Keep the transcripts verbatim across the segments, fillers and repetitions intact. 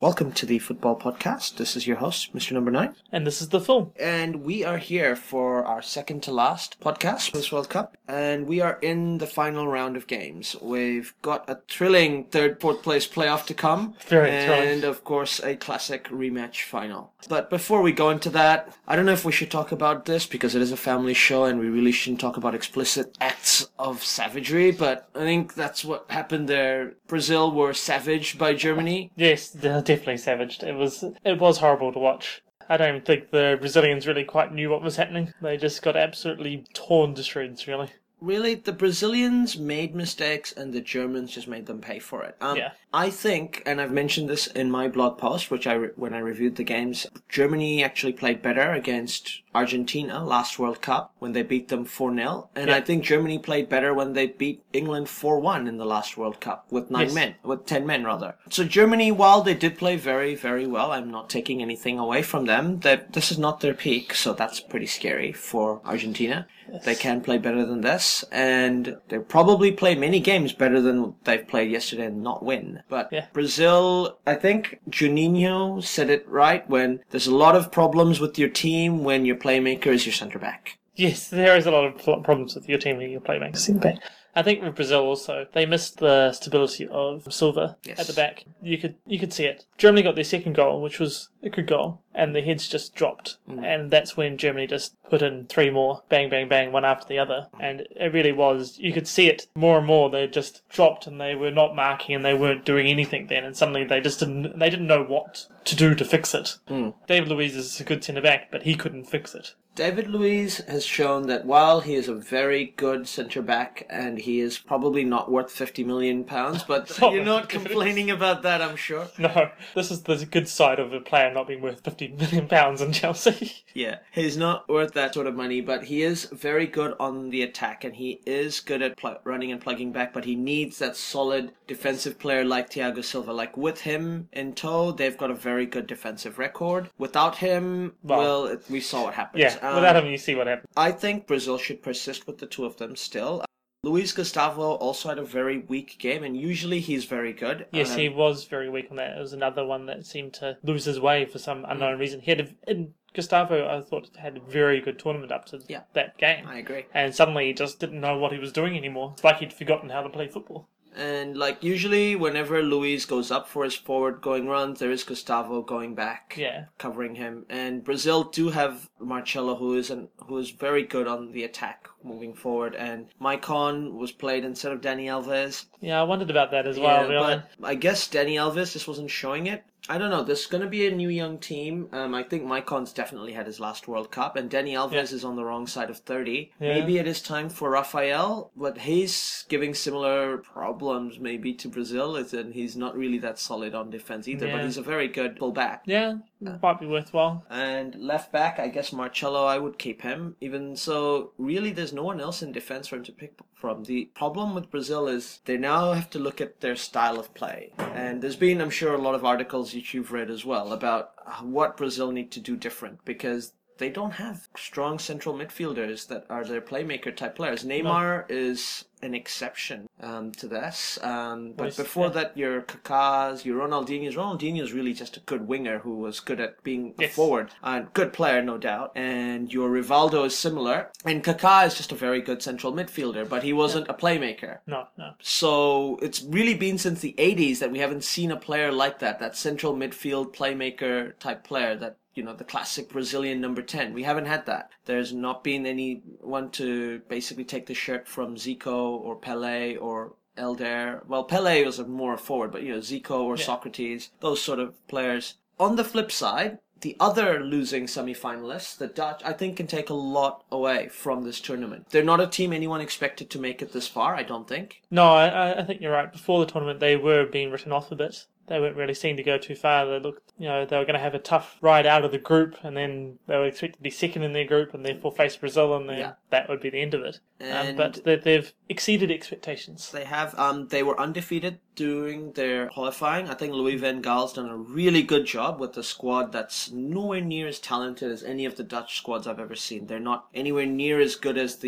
Welcome to the Football Podcast. This is your host, Mister Number Nine. And this is the film. And we are here for our second to last podcast for this World Cup. And we are in the final round of games. We've got a thrilling third, fourth place playoff to come. Very and, thrilling. And, of course, a classic rematch final. But before we go into that, I don't know if we should talk about this because it is a family show and we really shouldn't talk about explicit acts of savagery. But I think that's what happened there. Brazil were savaged by Germany. Yes, they're definitely savaged. It was it was horrible to watch. I don't even think the Brazilians really quite knew what was happening. They just got absolutely torn to shreds, really. Really, the Brazilians made mistakes and the Germans just made them pay for it. Um, yeah. I think, and I've mentioned this in my blog post, which I re- when I reviewed the games, Germany actually played better against Argentina last World Cup when they beat them four nil. And yeah. I think Germany played better when they beat England four one in the last World Cup with nine yes. men, with ten men rather. So Germany, while they did play very, very well, I'm not taking anything away from them. That this is not their peak, so that's pretty scary for Argentina. Yes. They can play better than this, and they probably play many games better than they've played yesterday and not win. But yeah. Brazil, I think Juninho said it right when there's a lot of problems with your team when your playmaker is your centre back. Yes, there is a lot of problems with your team when your playmaker is centre back. I think with Brazil also, they missed the stability of Silva yes. at the back. You could you could see it. Germany got their second goal, which was a good goal, and the heads just dropped. Mm. And that's when Germany just put in three more, bang, bang, bang, one after the other. And it really was, you could see it more and more. They just dropped and they were not marking and they weren't doing anything then. And suddenly they just didn't, they didn't know what to do to fix it. Mm. David Luiz is a good centre-back, but he couldn't fix it. David Luiz has shown that while he is a very good centre-back and he is probably not worth fifty million pounds, but you're not complaining about that, I'm sure. No, this is the good side of a player not being worth fifty million pounds in Chelsea. Yeah, he's not worth that sort of money, but he is very good on the attack and he is good at pl- running and plugging back, but he needs that solid defensive player like Thiago Silva. Like with him in tow, they've got a very good defensive record. Without him, well, well it, we saw what happens. Yeah. Um, Without him, you see what happens. I think Brazil should persist with the two of them still. Luis Gustavo also had a very weak game, and usually he's very good. Yes, um, he was very weak on that. It was another one that seemed to lose his way for some unknown mm. reason. He had a, in Gustavo, I thought, had a very good tournament up to yeah, that game. I agree. And suddenly he just didn't know what he was doing anymore. It's like he'd forgotten how to play football. And, like, usually whenever Luis goes up for his forward-going runs, there is Gustavo going back, yeah. covering him. And Brazil do have Marcelo, who is an, who is very good on the attack moving forward. And Maicon was played instead of Dani Alves. Yeah, I wondered about that as yeah, well, really. But I guess Dani Alves just wasn't showing it. I don't know. There's going to be a new young team. Um, I think Maicon's definitely had his last World Cup, and Dani Alves yeah. is on the wrong side of thirty. Yeah. Maybe it is time for Rafael, but he's giving similar problems maybe to Brazil, as in he's not really that solid on defense either, yeah. but he's a very good fullback. Yeah, might be worthwhile. And left back, I guess Marcelo, I would keep him. Even so, really, there's no one else in defense for him to pick from. The problem with Brazil is they now have to look at their style of play, and there's been, I'm sure, a lot of articles that you've read as well about what Brazil need to do different because they don't have strong central midfielders that are their playmaker type players. Neymar no. is an exception um, to this, um, but before yeah. that, your Kaká's, your Ronaldinho's. Ronaldinho's really just a good winger who was good at being yes. a forward, and uh, good player, no doubt. And your Rivaldo is similar, and Kaká is just a very good central midfielder, but he wasn't yeah. a playmaker. No, no. So it's really been since the eighties that we haven't seen a player like that, that central midfield playmaker type player that. You know, the classic Brazilian number ten. We haven't had that. There's not been anyone to basically take the shirt from Zico or Pelé or Elder. Well, Pelé was a more forward, but, you know, Zico or yeah. Socrates, those sort of players. On the flip side, the other losing semi-finalists, the Dutch, I think can take a lot away from this tournament. They're not a team anyone expected to make it this far, I don't think. No, I, I think you're right. Before the tournament, they were being written off a bit. They weren't really seen to go too far. They looked, you know, they were going to have a tough ride out of the group, and then they were expected to be second in their group, and therefore face Brazil, and then yeah. that would be the end of it. Um, but they, they've exceeded expectations. They have. Um, they were undefeated during their qualifying. I think Louis van Gaal's done a really good job with a squad that's nowhere near as talented as any of the Dutch squads I've ever seen. They're not anywhere near as good as the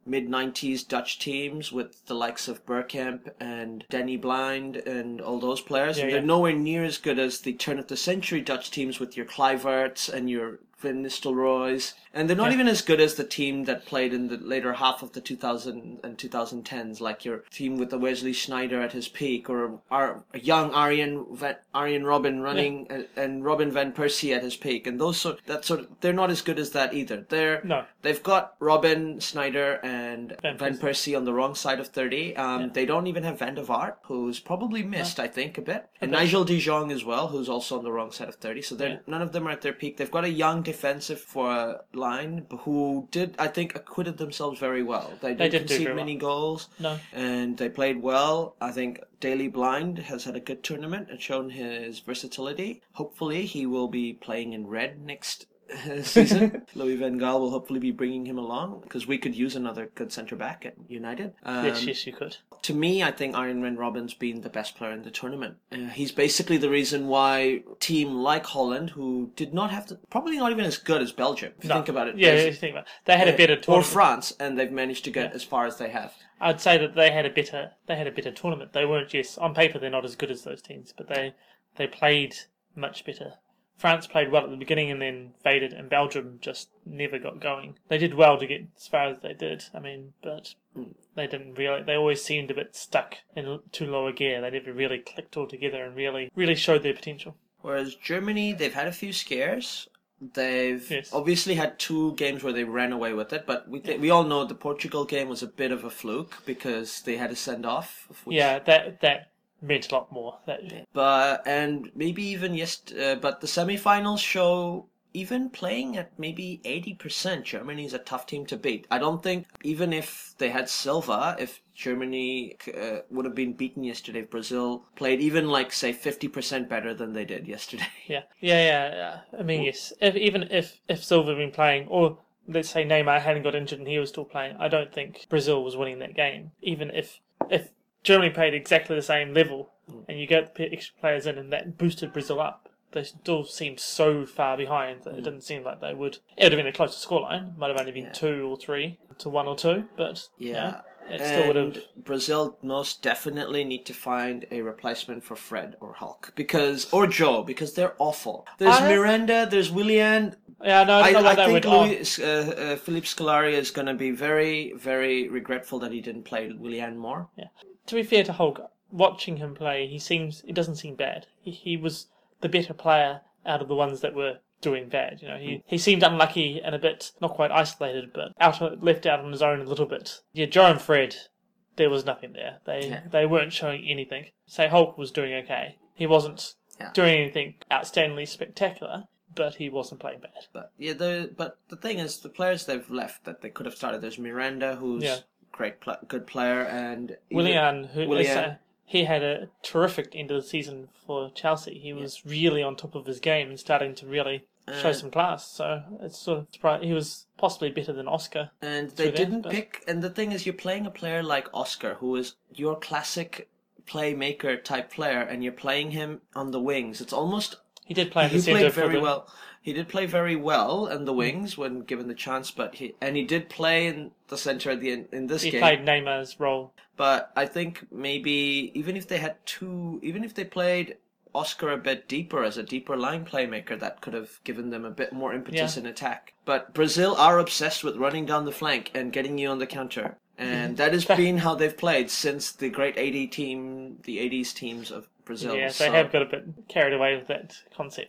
mid nineties Dutch teams with the likes of Bergkamp and Danny Blind and all those players. Yeah, and yeah. they're nowhere near as good as the turn of the century Dutch teams with your Kluiverts and your Van Nistelrooys. And they're not Yeah. even as good as the team that played in the later half of the two thousand and twenty tens, like your team with the Wesley Sneijder at his peak, or our a young Arjen Van, Arjen Robben running Yeah. and, and Robin van Persie at his peak. And those sort that sort of, they're not as good as that either. They're No. They've got Robin, Sneijder, and Van Van, Persie. Persie on the wrong side of thirty. Um, Yeah. They don't even have Van der Vaart, who's probably missed, I think, a bit. And bit. Nigel de Jong as well, who's also on the wrong side of thirty. So they're, Yeah. none of them are at their peak. They've got a young defensive for a line who did, I think, acquitted themselves very well. They They didn't did do concede very many goals. No. And they played well. I think Daley Blind has had a good tournament and shown his versatility. Hopefully he will be playing in red next season. Louis van Gaal will hopefully be bringing him along, because we could use another good centre back at United. Um, yes, yes, you could. To me, I think Arjen Van Robben's been the best player in the tournament. Uh, he's basically the reason why a team like Holland, who did not have to, probably not even as good as Belgium, if you No. think about it. Yeah, There's- if you think about it. They had a better or tournament. France, and they've managed to get Yeah. as far as they have. I'd say that they had a better they had a better tournament. They weren't, yes, on paper they're not as good as those teams, but they they played much better. France played well at the beginning and then faded, and Belgium just never got going. They did well to get as far as they did, I mean, but they didn't really. They always seemed a bit stuck in too low a gear. They never really clicked all together and really really showed their potential. Whereas Germany, they've had a few scares. They've Yes. obviously had two games where they ran away with it, but we th- we all know the Portugal game was a bit of a fluke because they had a send off. Yeah, that that meant a lot more. That But and maybe even yes, uh, but the semifinals show even playing at maybe eighty percent, Germany's a tough team to beat. I don't think even if they had Silva, if Germany uh, would have been beaten yesterday, if Brazil played even like say fifty percent better than they did yesterday. Yeah, yeah, yeah. yeah. I mean, yes. If, even if if Silva had been playing, or let's say Neymar hadn't got injured and he was still playing, I don't think Brazil was winning that game. Even if if Germany played exactly the same level, and you get the extra players in, and that boosted Brazil up, they still seemed so far behind that it didn't seem like they would. It would have been a closer scoreline. Might have only been Yeah. two or three to one or two, but Yeah. yeah, it still would have. And Brazil most definitely need to find a replacement for Fred or Hulk, because or Joe, because they're awful. There's I- Miranda, there's Willian. Yeah, no, I I, don't know I what they think would. Oh, Luis, uh, uh, Philippe Scolari is going to be very, very regretful that he didn't play Willian more. to be fair to Hulk, watching him play, he seems it doesn't seem bad. He he was the better player out of the ones that were doing bad. You know, he he seemed unlucky and a bit not quite isolated, but out left out on his own a little bit. Yeah, Joe and Fred, there was nothing there. They Yeah. they weren't showing anything. Say Hulk was doing okay. He wasn't Yeah. doing anything outstandingly spectacular, but he wasn't playing bad. But yeah, the but the thing is, the players they've left that they could have started. There's Miranda, who's Yeah. great, pl- good player, and even- Willian, who Willian. is, uh, he had a terrific end of the season for Chelsea. He was really on top of his game and starting to really show Uh, some class. So it's sort of surprised. He was possibly better than Oscar. And through they there, didn't but- pick. And the thing is, you're playing a player like Oscar, who is your classic playmaker type player, and you're playing him on the wings. It's almost He did play in the he centre played for very the, well. He did play very well in the wings when given the chance, but he and he did play in the center at the end in this He game. played Neymar's role. But I think maybe even if they had two, even if they played Oscar a bit deeper as a deeper line playmaker, that could have given them a bit more impetus Yeah. in attack. But Brazil are obsessed with running down the flank and getting you on the counter. And that has been how they've played since the great eighty team, the eighties teams of Brazil. Yeah, So- they have got a bit carried away with that concept.